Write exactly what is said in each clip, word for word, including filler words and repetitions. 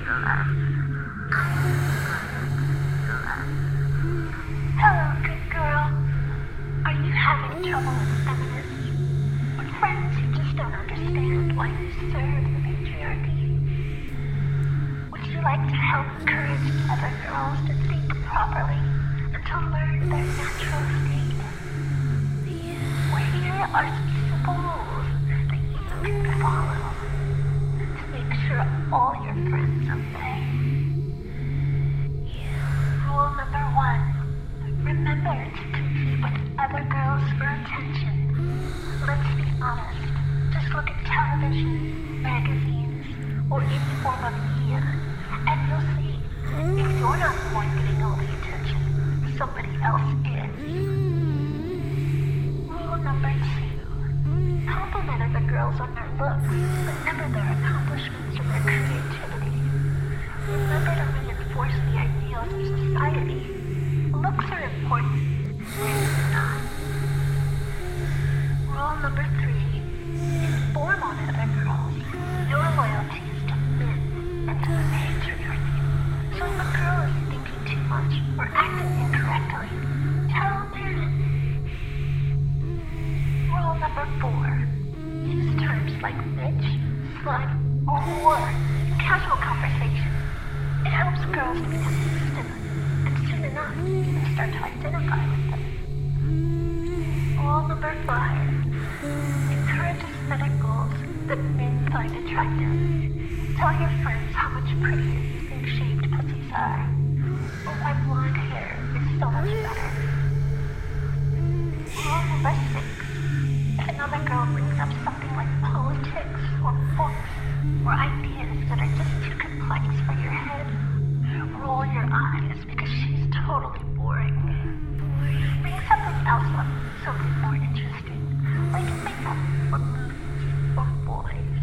Hello, good girl. Are you having trouble with feminists? With friends who just don't understand why you serve the patriarchy? Would you like to help encourage other girls to think properly and to learn their natural state? Well, here are some simple rules that you can follow to make sure all your friends obey. Rule number one. Remember to compete with other girls for attention. Let's be honest. Just look at television, magazines, or any form of media, and you'll see if you're not the one getting all the attention, somebody else is. Rule number two. Compliment other girls on their looks, but never their accomplishments or their creativity. Remember to reinforce the ideals of society. Looks are important, strengths are not. Rule number three. Inform on other girls. Your loyalty is to men and to the patriarchy. So if a girl is thinking too much or acting incorrectly, tell a parent. Rule number four. Use terms like bitch, slut, or whore in casual conversation. It helps girls to become used to them, and soon enough, they start to identify with them. Rule number five. Encourage aesthetic goals that men find attractive. Tell your friends how much prettier you think shaved pussies are, or why blonde hair is so much better. Rule number six. If another girl brings up something like politics or books or ideas that are just too complex for your head, roll your eyes because she's totally boring. Bring something else up, something more interesting, like makeup or movies or boys.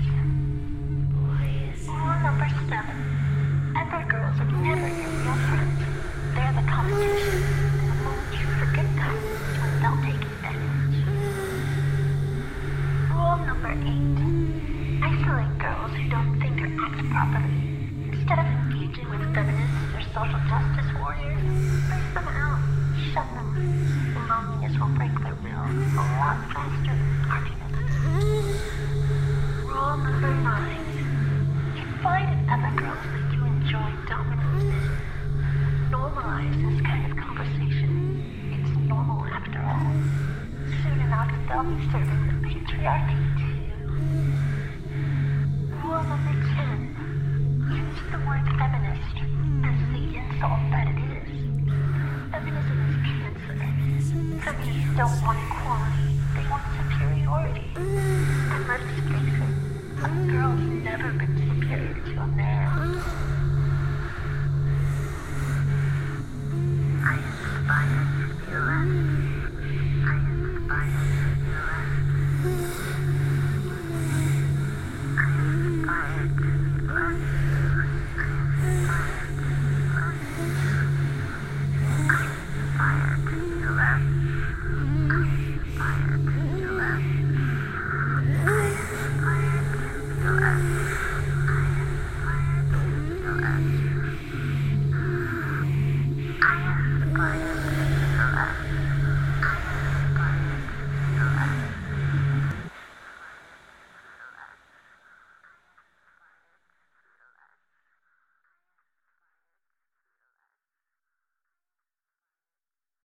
Rule number seven. Other girls are never your real friends. They're the competition. And the moment you forget that is when they'll take advantage. Rule number eight. Isolate girls who don't think or act properly. Instead of engaging with feminists or social justice warriors, space them out, shun them. Loneliness will break their will a lot faster than arguments. Rule number nine. Confide in other girls that you enjoy dominance. Normalize this kind of conversation. It's normal after all. Soon enough, they'll be serving the patriarchy too. Rule number ten. Use the word feminist as the insult that it is. Feminism is cancer. Feminists don't want to